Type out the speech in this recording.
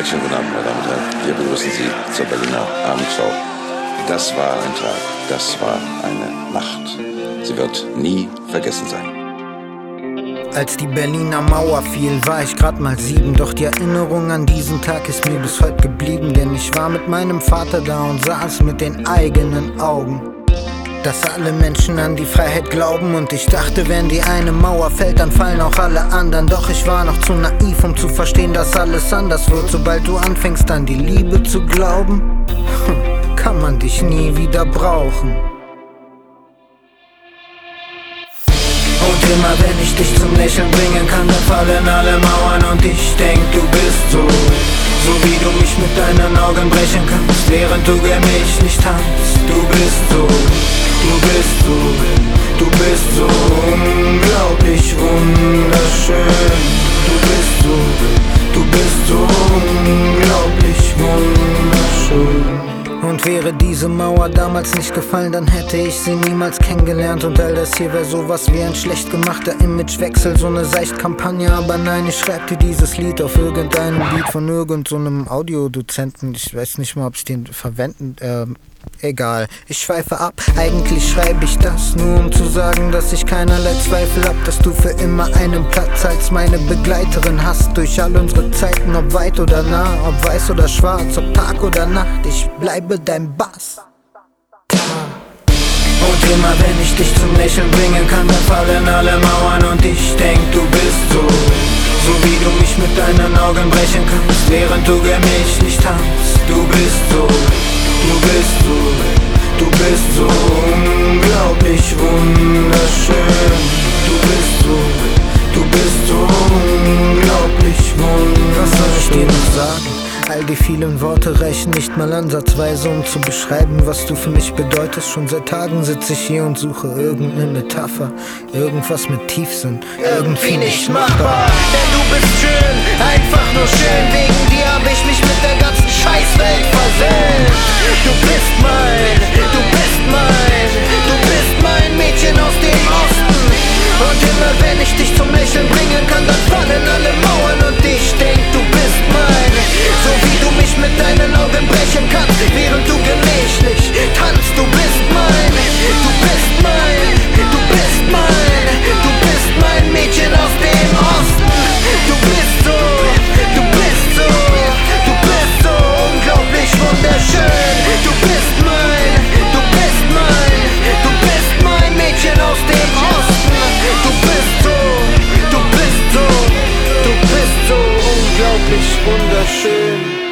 schönen guten Abend, meine Damen und Herren. Wir begrüßen Sie zur Berliner Abendshow. Das war ein Tag, das war eine Nacht. Sie wird nie vergessen sein. Als die Berliner Mauer fiel, war ich grad mal 7. Doch die Erinnerung an diesen Tag ist mir bis heute geblieben. Denn ich war mit meinem Vater da und sah es mit den eigenen Augen, dass alle Menschen an die Freiheit glauben. Und ich dachte, wenn die eine Mauer fällt, dann fallen auch alle anderen. Doch ich war noch zu naiv, um zu verstehen, dass alles anders wird. Sobald du anfängst, an die Liebe zu glauben, kann man dich nie wieder brauchen. Und immer wenn ich dich zum Lächeln bringen kann, dann fallen alle Mauern. Und ich denk, du bist so wie du mich mit deinen Augen brechen kannst, während du gemächlich tanzt. Du bist so unglaublich wunderschön. Du bist so unglaublich wunderschön. Und wäre diese Mauer damals nicht gefallen, dann hätte ich sie niemals kennengelernt. Und all das hier wäre sowas wie ein schlecht gemachter Imagewechsel, so eine Seichtkampagne. Aber nein, ich schreib dir dieses Lied auf irgendeinem Beat von irgendeinem Audiodozenten. Ich weiß nicht mal, ob ich den verwenden, egal, ich schweife ab. Eigentlich schreibe ich das nur, um zu sagen, dass ich keinerlei Zweifel hab, dass du für immer einen Platz als meine Begleiterin hast. Durch all unsere Zeiten, ob weit oder nah, ob weiß oder schwarz, ob Tag oder Nacht, ich bleibe dein Bass. Und immer wenn ich dich zum Lächeln bringen kann, dann fallen alle Mauern. Und ich denk, du bist so wie du mich mit deinen Augen brechen kannst, während du gemächlich tanzt. Du bist so unglaublich wunderschön. Du bist so unglaublich wunderschön. Was soll ich dir noch sagen? All die vielen Worte reichen nicht mal ansatzweise, um zu beschreiben, was du für mich bedeutest. Schon seit Tagen sitze ich hier und suche irgendeine Metapher, irgendwas mit Tiefsinn, irgendwie nicht machbar. Denn du bist schön, einfach nur schön. Wegen dir hab ich mich mit der ganzen Scheißwelt versöhnt. Du bist mein Mädchen aus dem Osten. Und immer wenn ich dich zum Lächeln bringen kann, dann fallen alle Mauern. Und ich denk, du bist mein, so wie du mich mit deinen Augen brechen kannst, während du gemächlich tanzt. Du bist mein Mädchen aus dem Osten. Du bist so unglaublich wunderschön. Du bist mein Mädchen aus dem Osten. Du bist so unglaublich wunderschön.